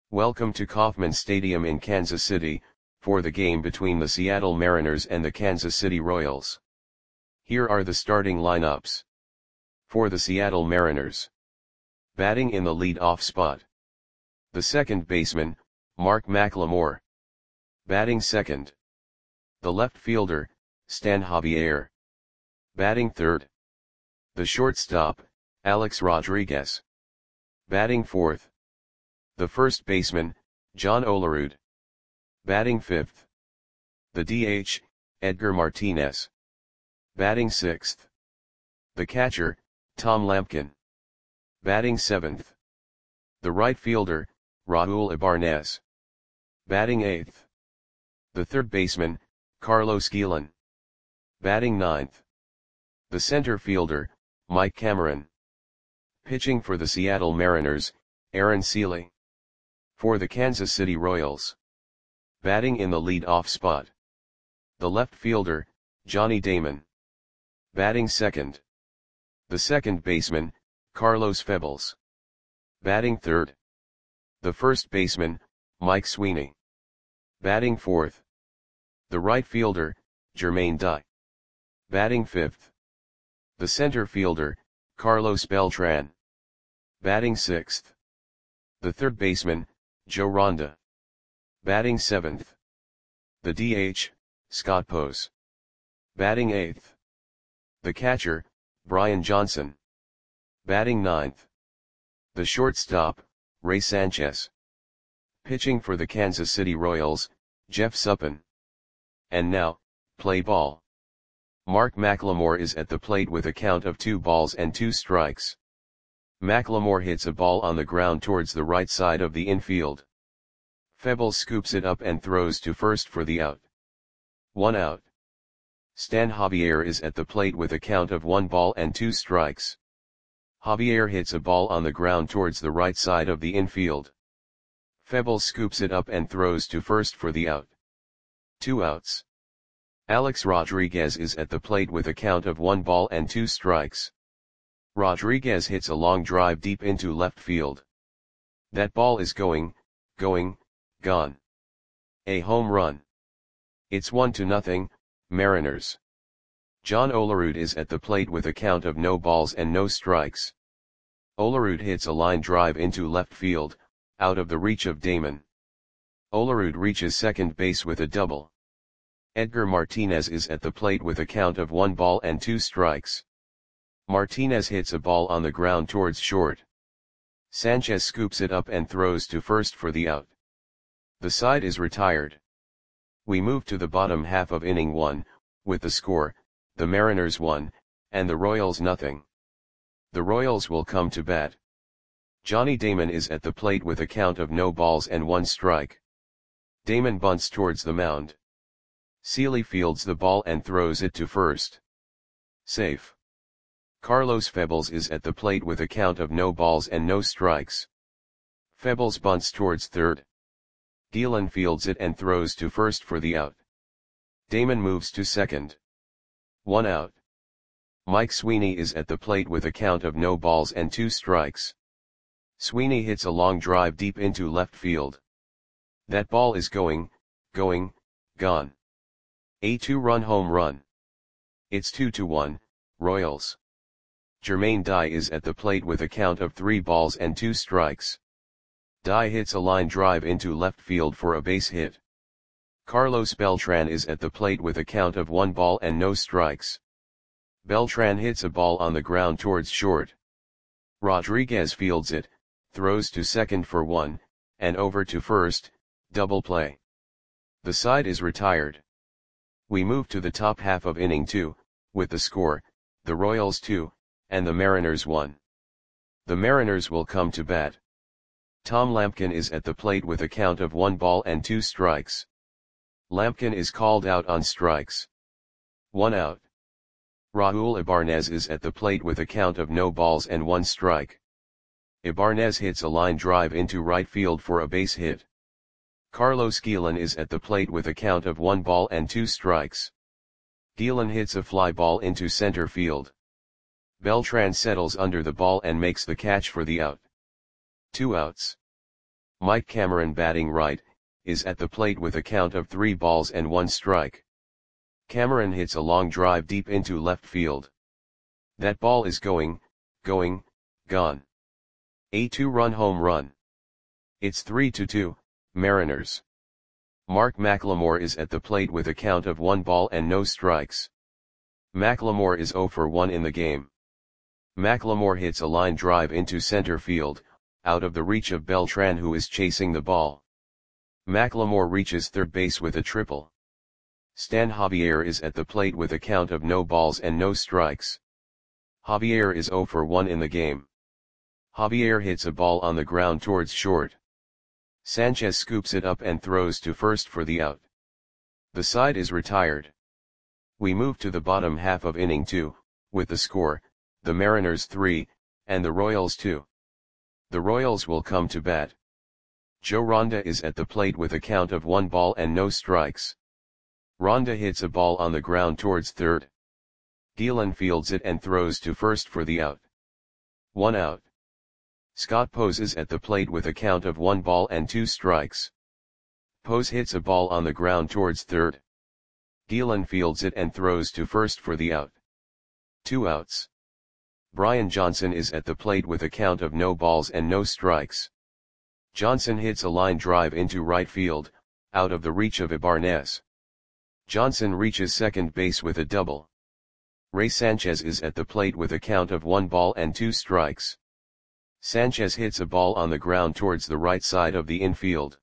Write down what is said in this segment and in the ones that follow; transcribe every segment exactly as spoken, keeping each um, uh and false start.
Welcome to Kauffman Stadium in Kansas City, for the game between the Seattle Mariners and the Kansas City Royals. Here are the starting lineups. For the Seattle Mariners. Batting in the lead-off spot. The second baseman, Mark McLemore. Batting second. The left fielder, Stan Javier. Batting third. The shortstop, Alex Rodriguez. Batting fourth. The first baseman, John Olerud. Batting fifth. The D H, Edgar Martinez. Batting sixth. The catcher, Tom Lampkin. Batting seventh. The right fielder, Raul Ibanez. Batting eighth. The third baseman, Carlos Guillen. Batting ninth. The center fielder, Mike Cameron. Pitching for the Seattle Mariners, Aaron Seeley. For the Kansas City Royals. Batting in the lead-off spot. The left fielder, Johnny Damon. Batting second. The second baseman, Carlos Febles. Batting third. The first baseman, Mike Sweeney. Batting fourth. The right fielder, Jermaine Dye. Batting fifth. The center fielder, Carlos Beltran. Batting sixth. The third baseman, Joe Ronda. Batting seventh. The D H, Scott Pose. Batting eighth. The catcher, Brian Johnson. Batting ninth. The shortstop, Ray Sanchez. Pitching for the Kansas City Royals, Jeff Suppan. And now, play ball. Mark McLemore is at the plate with a count of two balls and two strikes. McLemore hits a ball on the ground towards the right side of the infield. Febles scoops it up and throws to first for the out. One out. Stan Javier is at the plate with a count of one ball and two strikes. Javier hits a ball on the ground towards the right side of the infield. Febles scoops it up and throws to first for the out. Two outs. Alex Rodriguez is at the plate with a count of one ball and two strikes. Rodriguez hits a long drive deep into left field. That ball is going, going, gone. A home run. It's one to nothing, Mariners. John Olerud is at the plate with a count of no balls and no strikes. Olerud hits a line drive into left field, out of the reach of Damon. Olerud reaches second base with a double. Edgar Martinez is at the plate with a count of one ball and two strikes. Martinez hits a ball on the ground towards short. Sanchez scoops it up and throws to first for the out. The side is retired. We move to the bottom half of inning one, with the score, the Mariners one, and the Royals nothing. The Royals will come to bat. Johnny Damon is at the plate with a count of no balls and one strike. Damon bunts towards the mound. Seeley fields the ball and throws it to first. Safe. Carlos Febles is at the plate with a count of no balls and no strikes. Febles bunts towards third. Guillen fields it and throws to first for the out. Damon moves to second. One out. Mike Sweeney is at the plate with a count of no balls and two strikes. Sweeney hits a long drive deep into left field. That ball is going, going, gone. A two-run home run. It's two to one, Royals. Jermaine Dye is at the plate with a count of three balls and two strikes. Dye hits a line drive into left field for a base hit. Carlos Beltran is at the plate with a count of one ball and no strikes. Beltran hits a ball on the ground towards short. Rodriguez fields it, throws to second for one, and over to first, double play. The side is retired. We move to the top half of inning two, with the score, the Royals two, and the Mariners one. The Mariners will come to bat. Tom Lampkin is at the plate with a count of one ball and two strikes. Lampkin is called out on strikes. One out. Raul Ibanez is at the plate with a count of no balls and one strike. Ibanez hits a line drive into right field for a base hit. Carlos Guillen is at the plate with a count of one ball and two strikes. Guillen hits a fly ball into center field. Beltran settles under the ball and makes the catch for the out. Two outs. Mike Cameron batting right, is at the plate with a count of three balls and one strike. Cameron hits a long drive deep into left field. That ball is going, going, gone. A two-run home run. It's three to two, Mariners. Mark McLemore is at the plate with a count of one ball and no strikes. McLemore is zero for one in the game. McLemore hits a line drive into center field, out of the reach of Beltran, who is chasing the ball. McLemore reaches third base with a triple. Stan Javier is at the plate with a count of no balls and no strikes. Javier is zero for one in the game. Javier hits a ball on the ground towards short. Sanchez scoops it up and throws to first for the out. The side is retired. We move to the bottom half of inning two, with the score, the Mariners three, and the Royals two. The Royals will come to bat. Joe Ronda is at the plate with a count of one ball and no strikes. Ronda hits a ball on the ground towards third. Gielan fields it and throws to first for the out. One out. Scott Pose is at the plate with a count of one ball and two strikes. Pose hits a ball on the ground towards third. Gielan fields it and throws to first for the out. Two outs. Brian Johnson is at the plate with a count of no balls and no strikes. Johnson hits a line drive into right field, out of the reach of Ibarnez. Johnson reaches second base with a double. Ray Sanchez is at the plate with a count of one ball and two strikes. Sanchez hits a ball on the ground towards the right side of the infield.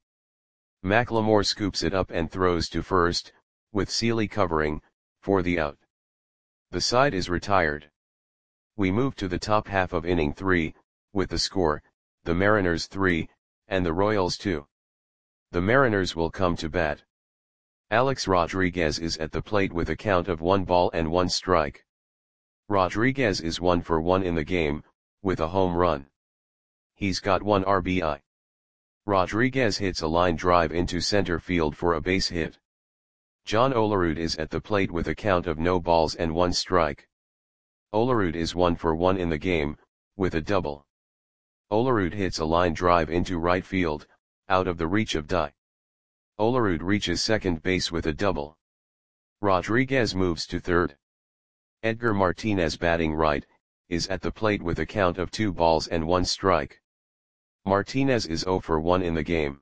McLemore scoops it up and throws to first, with Seeley covering, for the out. The side is retired. We move to the top half of inning three, with the score, the Mariners three, and the Royals two. The Mariners will come to bat. Alex Rodriguez is at the plate with a count of one ball and one strike. Rodriguez is one for one in the game, with a home run. He's got one R B I. Rodriguez hits a line drive into center field for a base hit. John Olerud is at the plate with a count of no balls and one strike. Olerud is one for one in the game, with a double. Olerud hits a line drive into right field, out of the reach of Dye. Olerud reaches second base with a double. Rodriguez moves to third. Edgar Martinez batting right, is at the plate with a count of two balls and one strike. Martinez is zero for one in the game.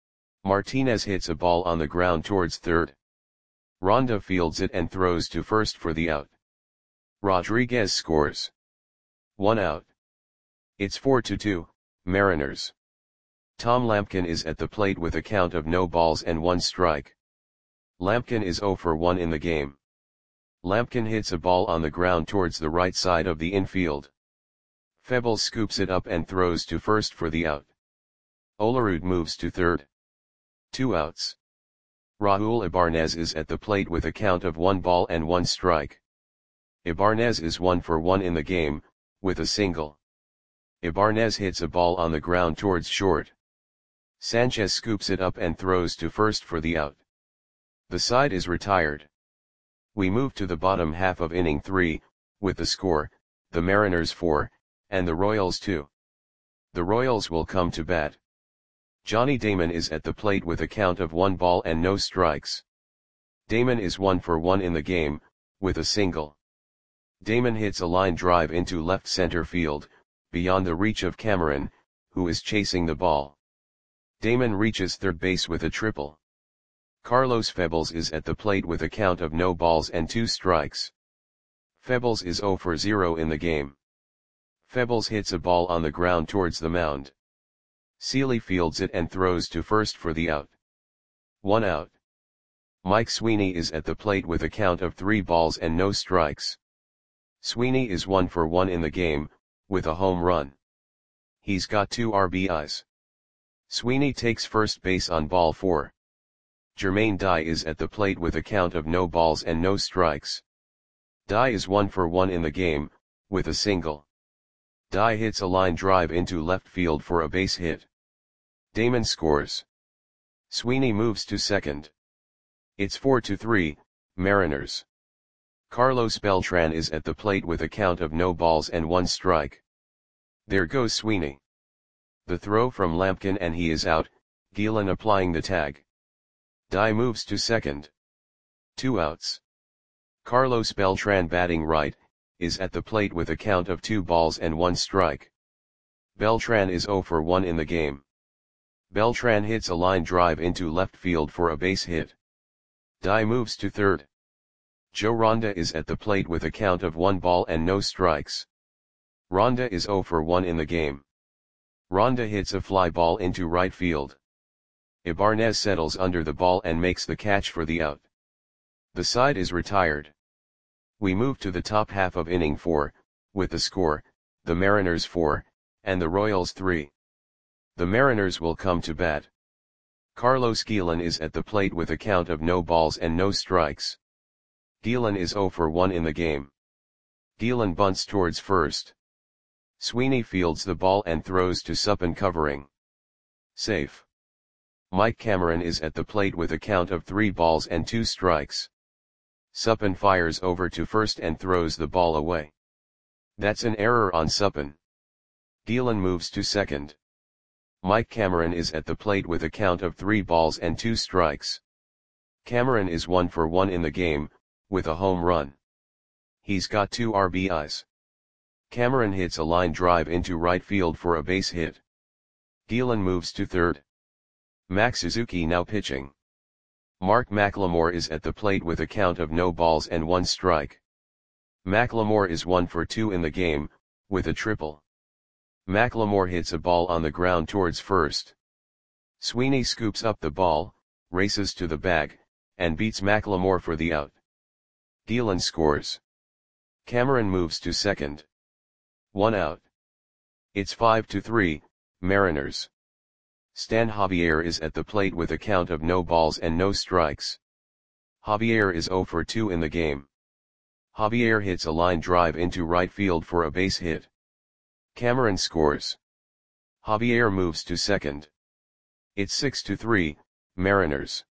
Martinez hits a ball on the ground towards third. Ronda fields it and throws to first for the out. Rodriguez scores. One out. It's four to two, Mariners. Tom Lampkin is at the plate with a count of no balls and one strike. Lampkin is zero for one in the game. Lampkin hits a ball on the ground towards the right side of the infield. Febles scoops it up and throws to first for the out. Olerud moves to third. Two outs. Raul Ibarnez is at the plate with a count of one ball and one strike. Ibarnez is one for one in the game, with a single. Ibarnez hits a ball on the ground towards short. Sanchez scoops it up and throws to first for the out. The side is retired. We move to the bottom half of inning three, with the score, the Mariners four, and the Royals two. The Royals will come to bat. Johnny Damon is at the plate with a count of one ball and no strikes. Damon is one for one in the game, with a single. Damon hits a line drive into left center field, beyond the reach of Cameron, who is chasing the ball. Damon reaches third base with a triple. Carlos Febles is at the plate with a count of no balls and two strikes. Febles is zero for zero in the game. Febles hits a ball on the ground towards the mound. Seeley fields it and throws to first for the out. One out. Mike Sweeney is at the plate with a count of three balls and no strikes. Sweeney is one for one in the game, with a home run. He's got two R B Is. Sweeney takes first base on ball four. Jermaine Dye is at the plate with a count of no balls and no strikes. Dye is one for one in the game, with a single. Dye hits a line drive into left field for a base hit. Damon scores. Sweeney moves to second. It's four to three, Mariners. Carlos Beltran is at the plate with a count of no balls and one strike. There goes Sweeney. The throw from Lampkin and he is out, Gielan applying the tag. Dye moves to second. Two outs. Carlos Beltran batting right, is at the plate with a count of two balls and one strike. Beltran is oh for one in the game. Beltran hits a line drive into left field for a base hit. Dye moves to third. Joe Ronda is at the plate with a count of one ball and no strikes. Ronda is oh for one in the game. Ronda hits a fly ball into right field. Ibanez settles under the ball and makes the catch for the out. The side is retired. We move to the top half of inning four, with the score, the Mariners four, and the Royals three. The Mariners will come to bat. Carlos Gielan is at the plate with a count of no balls and no strikes. Gielan is oh for one in the game. Gielan bunts towards first. Sweeney fields the ball and throws to Suppan covering. Safe. Mike Cameron is at the plate with a count of three balls and two strikes. Suppan fires over to first and throws the ball away. That's an error on Suppan. Gielan moves to second. Mike Cameron is at the plate with a count of three balls and two strikes. Cameron is one for one in the game, with a home run. He's got two R B Is. Cameron hits a line drive into right field for a base hit. Gielan moves to third. Max Suzuki now pitching. Mark McLemore is at the plate with a count of no balls and one strike. McLemore is one for two in the game, with a triple. McLemore hits a ball on the ground towards first. Sweeney scoops up the ball, races to the bag, and beats McLemore for the out. Gielan scores. Cameron moves to second. One out. It's five to three, Mariners. Stan Javier is at the plate with a count of no balls and no strikes. Javier is oh for two in the game. Javier hits a line drive into right field for a base hit. Cameron scores. Javier moves to second. It's six to three, Mariners.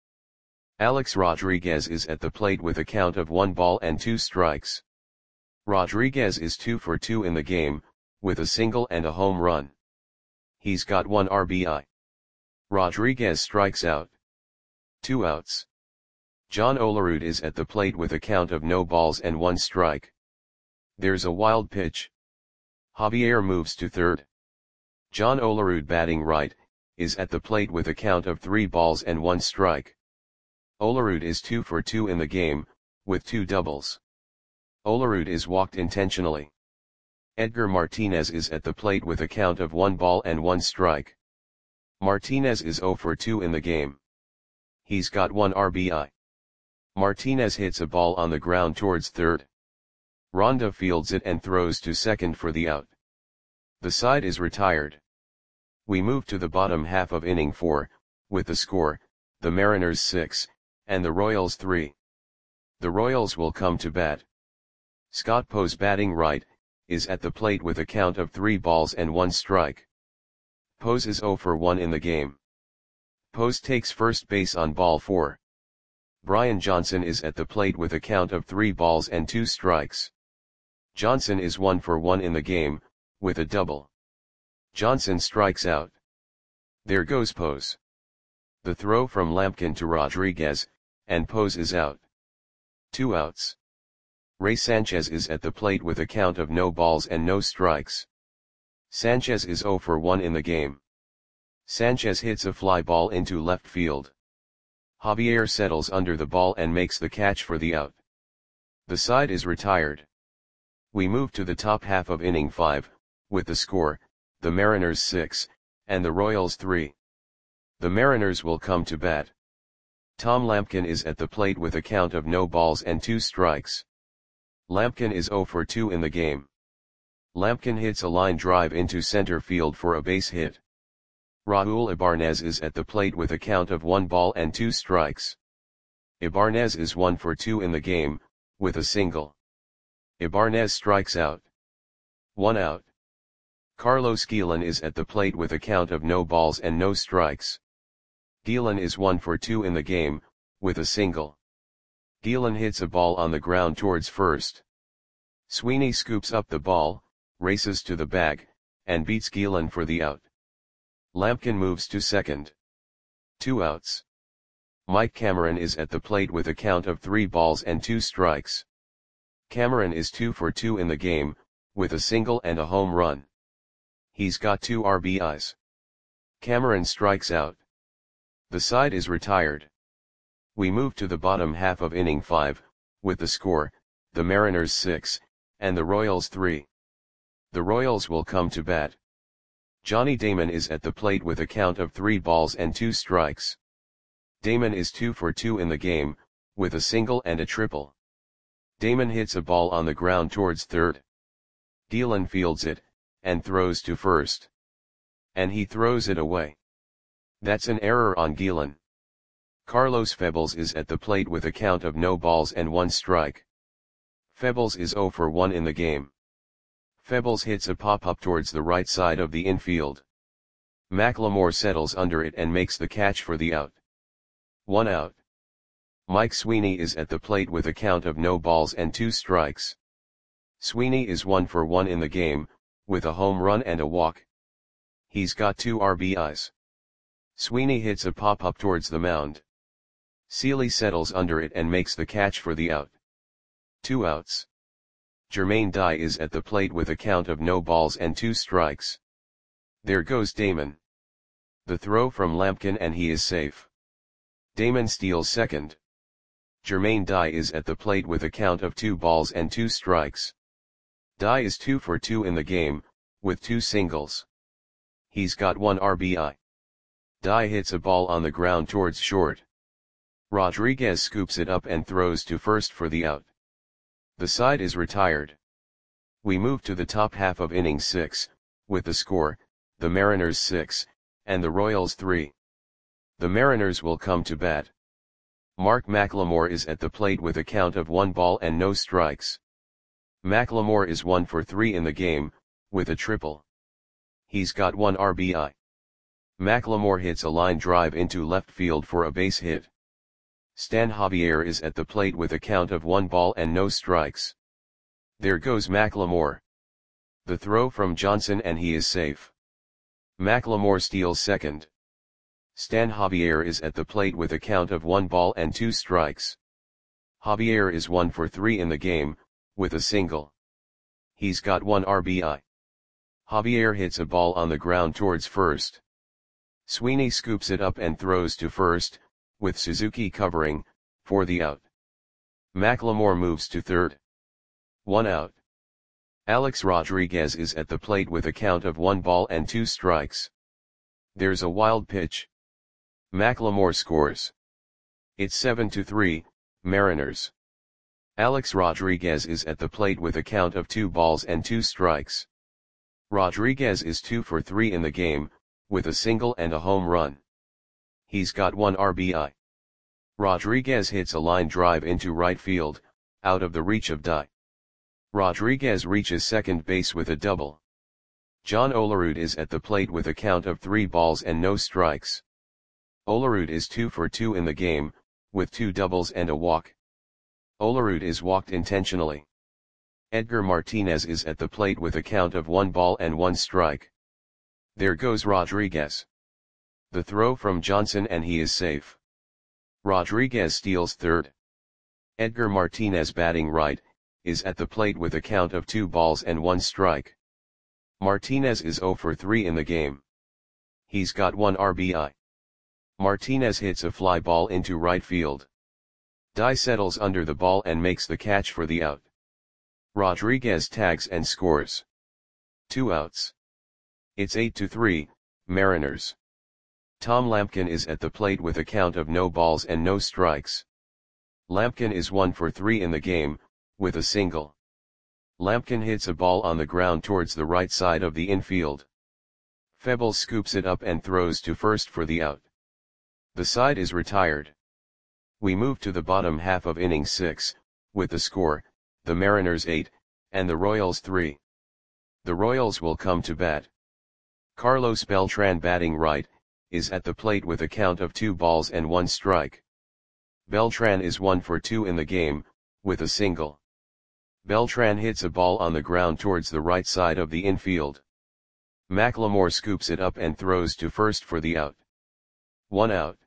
Alex Rodriguez is at the plate with a count of one ball and two strikes. Rodriguez is two for two in the game, with a single and a home run. He's got one R B I. Rodriguez strikes out. Two outs. John Olerud is at the plate with a count of no balls and one strike. There's a wild pitch. Javier moves to third. John Olerud batting right, is at the plate with a count of three balls and one strike. Olerud is two for two in the game, with two doubles. Olerud is walked intentionally. Edgar Martinez is at the plate with a count of one ball and one strike. Martinez is oh for two in the game. He's got one R B I. Martinez hits a ball on the ground towards third. Ronda fields it and throws to second for the out. The side is retired. We move to the bottom half of inning four, with the score, the Mariners six, and the Royals three. The Royals will come to bat. Scott Pose batting right, is at the plate with a count of three balls and one strike. Pose is oh for one in the game. Pose takes first base on ball four. Brian Johnson is at the plate with a count of three balls and two strikes. Johnson is one for one in the game, with a double. Johnson strikes out. There goes Pose. The throw from Lampkin to Rodriguez, and Pose is out. Two outs. Ray Sanchez is at the plate with a count of no balls and no strikes. Sanchez is oh for one in the game. Sanchez hits a fly ball into left field. Javier settles under the ball and makes the catch for the out. The side is retired. We move to the top half of inning five, with the score, the Mariners six, and the Royals three. The Mariners will come to bat. Tom Lampkin is at the plate with a count of no balls and two strikes. Lampkin is oh for two in the game. Lampkin hits a line drive into center field for a base hit. Raul Ibanez is at the plate with a count of one ball and two strikes. Ibanez is one for two in the game, with a single. Ibanez strikes out. One out. Carlos Gielan is at the plate with a count of no balls and no strikes. Gielan is one for two in the game, with a single. Gielan hits a ball on the ground towards first. Sweeney scoops up the ball, races to the bag, and beats Gielan for the out. Lampkin moves to second. Two outs. Mike Cameron is at the plate with a count of three balls and two strikes. Cameron is two for two in the game, with a single and a home run. He's got two R B Is. Cameron strikes out. The side is retired. We move to the bottom half of inning five, with the score, the Mariners six, and the Royals three. The Royals will come to bat. Johnny Damon is at the plate with a count of three balls and two strikes. Damon is two for two in the game, with a single and a triple. Damon hits a ball on the ground towards third. Gielan fields it, and throws to first. And he throws it away. That's an error on Gielan. Carlos Febles is at the plate with a count of no balls and one strike. Febles is zero for one in the game. Febles hits a pop-up towards the right side of the infield. McLemore settles under it and makes the catch for the out. One out. Mike Sweeney is at the plate with a count of no balls and two strikes. Sweeney is one for one in the game, with a home run and a walk. He's got two R B Is. Sweeney hits a pop-up towards the mound. Seeley settles under it and makes the catch for the out. Two outs. Jermaine Dye is at the plate with a count of no balls and two strikes. There goes Damon. The throw from Lampkin and he is safe. Damon steals second. Jermaine Dye is at the plate with a count of two balls and two strikes. Dye is two for two in the game, with two singles. He's got one R B I. Dye hits a ball on the ground towards short. Rodriguez scoops it up and throws to first for the out. The side is retired. We move to the top half of inning six, with the score, the Mariners six, and the Royals three. The Mariners will come to bat. Mark McLemore is at the plate with a count of one ball and no strikes. McLemore is one for three in the game, with a triple. He's got one R B I. McLemore hits a line drive into left field for a base hit. Stan Javier is at the plate with a count of one ball and no strikes. There goes McLemore. The throw from Johnson and he is safe. McLemore steals second. Stan Javier is at the plate with a count of one ball and two strikes. Javier is one for three in the game, with a single. He's got one R B I. Javier hits a ball on the ground towards first. Sweeney scoops it up and throws to first, with Suzuki covering, for the out. McLemore moves to third. One out. Alex Rodriguez is at the plate with a count of one ball and two strikes. There's a wild pitch. McLemore scores. It's seven to three, Mariners. Alex Rodriguez is at the plate with a count of two balls and two strikes. Rodriguez is two for three in the game, with a single and a home run. He's got one R B I. Rodriguez hits a line drive into right field, out of the reach of Dye. Rodriguez reaches second base with a double. John Olerud is at the plate with a count of three balls and no strikes. Olerud is two for two in the game, with two doubles and a walk. Olerud is walked intentionally. Edgar Martinez is at the plate with a count of one ball and one strike. There goes Rodriguez. The throw from Johnson and he is safe. Rodriguez steals third. Edgar Martinez, batting right, is at the plate with a count of two balls and one strike. Martinez is zero for three in the game. He's got one R B I. Martinez hits a fly ball into right field. Dye settles under the ball and makes the catch for the out. Rodriguez tags and scores. Two outs. It's eight to three, Mariners. Tom Lampkin is at the plate with a count of no balls and no strikes. Lampkin is one for three in the game, with a single. Lampkin hits a ball on the ground towards the right side of the infield. Febles scoops it up and throws to first for the out. The side is retired. We move to the bottom half of inning six, with the score, the Mariners eight, and the Royals three. The Royals will come to bat. Carlos Beltran, batting right, is at the plate with a count of two balls and one strike. Beltran is one for two in the game, with a single. Beltran hits a ball on the ground towards the right side of the infield. McLemore scoops it up and throws to first for the out. One out.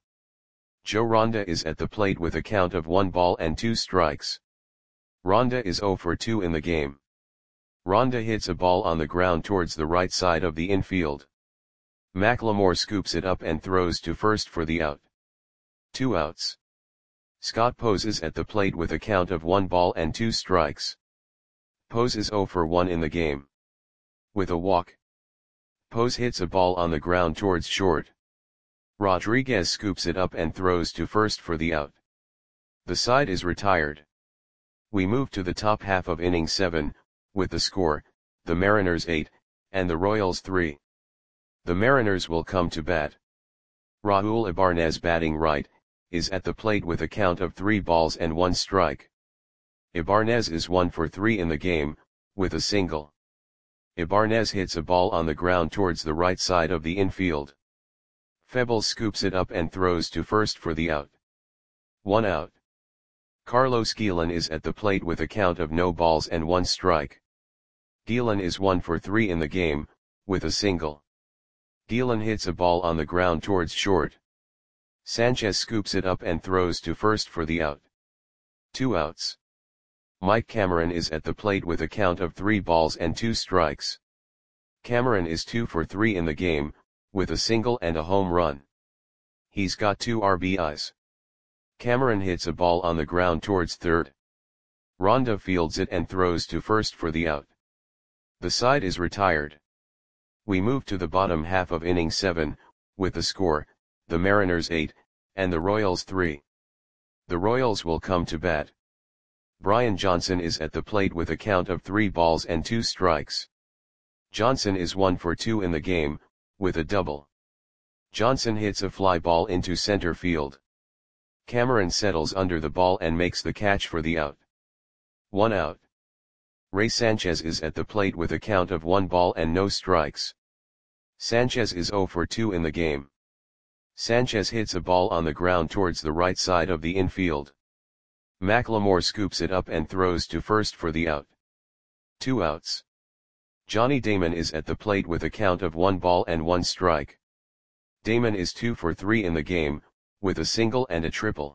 Joe Ronda is at the plate with a count of one ball and two strikes. Ronda is zero for two in the game. Ronda hits a ball on the ground towards the right side of the infield. McLemore scoops it up and throws to first for the out. Two outs. Scott poses at the plate with a count of one ball and two strikes. Pose is zero for one in the game. With a walk, Pose hits a ball on the ground towards short. Rodriguez scoops it up and throws to first for the out. The side is retired. We move to the top half of inning seven, with the score, the Mariners eight, and the Royals three. The Mariners will come to bat. Raul Ibanez, batting right, is at the plate with a count of three balls and one strike. Ibanez is one for three in the game, with a single. Ibanez hits a ball on the ground towards the right side of the infield. Febles scoops it up and throws to first for the out. One out. Carlos Guillen is at the plate with a count of no balls and one strike. Guillen is one for three in the game, with a single. Guillen hits a ball on the ground towards short. Sanchez scoops it up and throws to first for the out. Two outs. Mike Cameron is at the plate with a count of three balls and two strikes. Cameron is two for three in the game, with a single and a home run. He's got two R B Is. Cameron hits a ball on the ground towards third. Ronda fields it and throws to first for the out. The side is retired. We move to the bottom half of inning seven, with the score, the Mariners eight, and the Royals three. The Royals will come to bat. Brian Johnson is at the plate with a count of three balls and two strikes. Johnson is one for two in the game, with a double. Johnson hits a fly ball into center field. Cameron settles under the ball and makes the catch for the out. One out. Ray Sanchez is at the plate with a count of one ball and no strikes. Sanchez is zero for two in the game. Sanchez hits a ball on the ground towards the right side of the infield. McLemore scoops it up and throws to first for the out. Two outs. Johnny Damon is at the plate with a count of one ball and one strike. Damon is two for three in the game, with a single and a triple.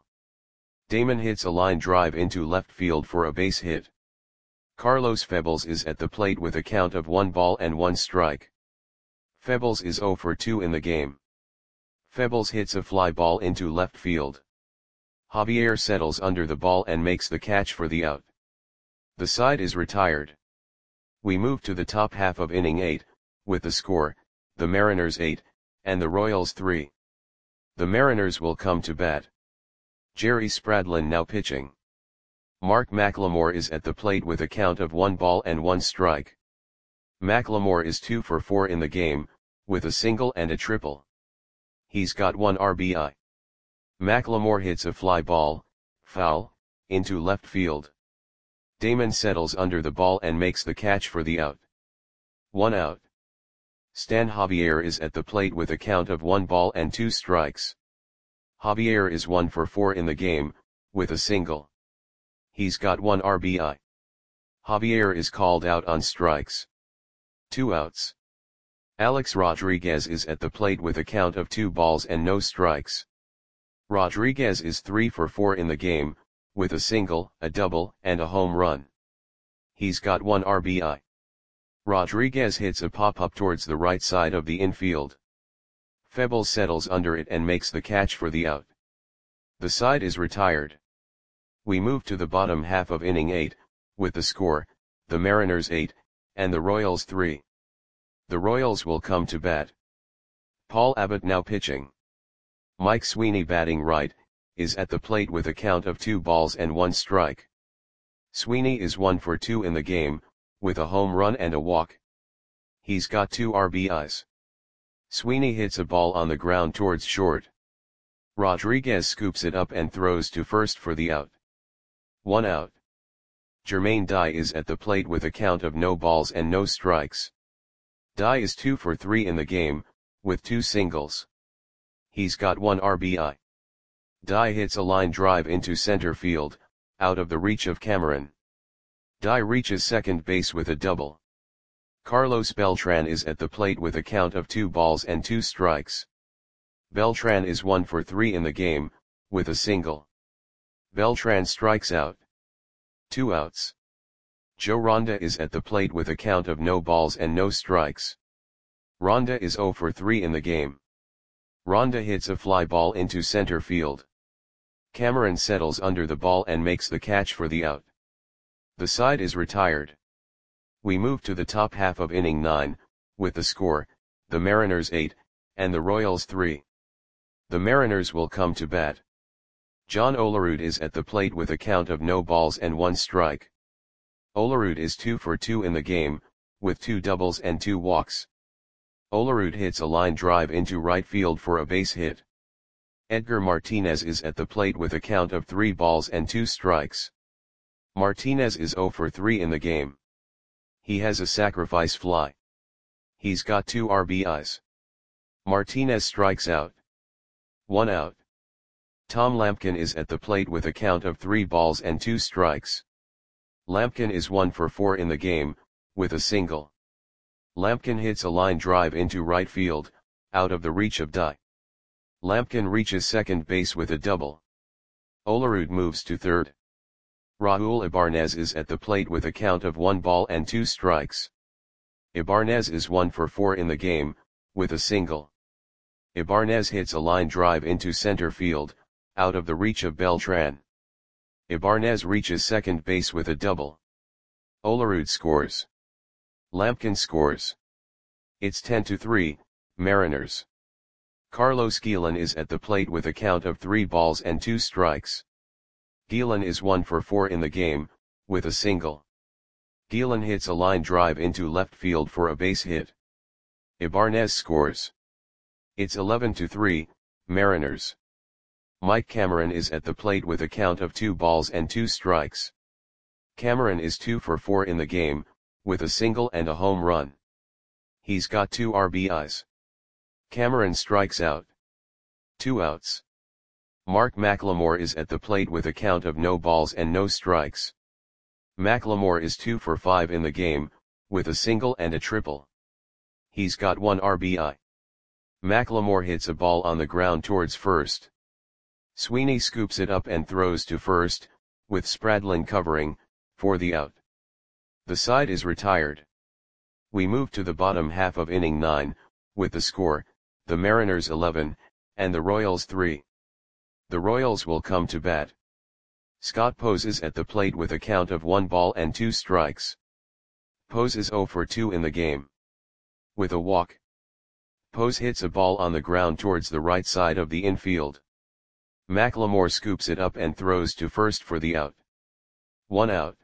Damon hits a line drive into left field for a base hit. Carlos Febles is at the plate with a count of one ball and one strike. Febles is zero for two in the game. Febles hits a fly ball into left field. Javier settles under the ball and makes the catch for the out. The side is retired. We move to the top half of inning eight, with the score, the Mariners eight, and the Royals three. The Mariners will come to bat. Jerry Spradlin now pitching. Mark McLemore is at the plate with a count of one ball and one strike. McLemore is two for four in the game, with a single and a triple. He's got one R B I. McLemore hits a fly ball, foul, into left field. Damon settles under the ball and makes the catch for the out. One out. Stan Javier is at the plate with a count of one ball and two strikes. Javier is one for four in the game, with a single. He's got one R B I. Javier is called out on strikes. Two outs. Alex Rodriguez is at the plate with a count of two balls and no strikes. Rodriguez is three for four in the game, with a single, a double, and a home run. He's got one R B I. Rodriguez hits a pop-up towards the right side of the infield. Febles settles under it and makes the catch for the out. The side is retired. We move to the bottom half of inning eight, with the score, the Mariners eight, and the Royals three. The Royals will come to bat. Paul Abbott now pitching. Mike Sweeney, batting right, is at the plate with a count of two balls and one strike. Sweeney is one for two in the game, with a home run and a walk. He's got two R B Is. Sweeney hits a ball on the ground towards short. Rodriguez scoops it up and throws to first for the out. One out. Jermaine Dye is at the plate with a count of no balls and no strikes. Dye is two for three in the game, with two singles. He's got one R B I. Dye hits a line drive into center field, out of the reach of Cameron. Dye reaches second base with a double. Carlos Beltran is at the plate with a count of two balls and two strikes. Beltran is one for three in the game, with a single. Beltran strikes out. Two outs. Joe Ronda is at the plate with a count of no balls and no strikes. Ronda is zero for three in the game. Ronda hits a fly ball into center field. Cameron settles under the ball and makes the catch for the out. The side is retired. We move to the top half of inning nine, with the score, the Mariners eight, and the Royals three. The Mariners will come to bat. John Olerud is at the plate with a count of no balls and one strike. Olerud is two for two in the game, with two doubles and two walks. Olerud hits a line drive into right field for a base hit. Edgar Martinez is at the plate with a count of three balls and two strikes. Martinez is zero for three in the game. He has a sacrifice fly. He's got two R B Is. Martinez strikes out. One out. Tom Lampkin is at the plate with a count of three balls and two strikes. Lampkin is one for four in the game, with a single. Lampkin hits a line drive into right field, out of the reach of Dye. Lampkin reaches second base with a double. Olerud moves to third. Raul Ibarnez is at the plate with a count of one ball and two strikes. Ibarnez is one for four in the game, with a single. Ibarnez hits a line drive into center field, out of the reach of Beltran. Ibarnez reaches second base with a double. Olerud scores. Lampkin scores. It's ten to three, Mariners. Carlos Guillen is at the plate with a count of three balls and two strikes. Guillen is one for four in the game, with a single. Guillen hits a line drive into left field for a base hit. Ibarnez scores. It's eleven to three, Mariners. Mike Cameron is at the plate with a count of two balls and two strikes. Cameron is two for four in the game, with a single and a home run. He's got two R B Is. Cameron strikes out. Two outs. Mark McLemore is at the plate with a count of no balls and no strikes. McLemore is two for five in the game, with a single and a triple. He's got one R B I. McLemore hits a ball on the ground towards first. Sweeney scoops it up and throws to first, with Spradlin covering, for the out. The side is retired. We move to the bottom half of inning nine, with the score, the Mariners eleven, and the Royals three. The Royals will come to bat. Scott Pose is at the plate with a count of one ball and two strikes. Pose is zero for two in the game. With a walk. Pose hits a ball on the ground towards the right side of the infield. McLemore scoops it up and throws to first for the out. One out.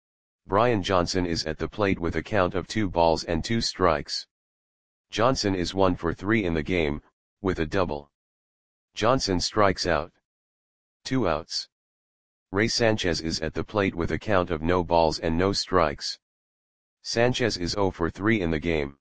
Brian Johnson is at the plate with a count of two balls and two strikes. Johnson is one for three in the game, with a double. Johnson strikes out. Two outs. Ray Sanchez is at the plate with a count of no balls and no strikes. Sanchez is zero for three in the game.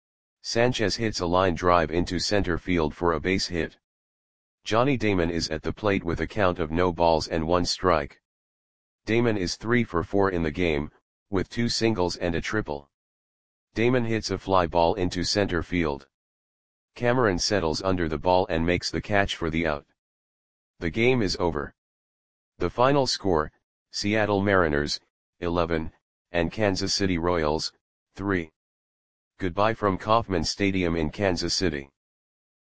Sanchez hits a line drive into center field for a base hit. Johnny Damon is at the plate with a count of no balls and one strike. Damon is three for four in the game, with two singles and a triple. Damon hits a fly ball into center field. Cameron settles under the ball and makes the catch for the out. The game is over. The final score, Seattle Mariners, eleven, and Kansas City Royals, three. Goodbye from Kauffman Stadium in Kansas City.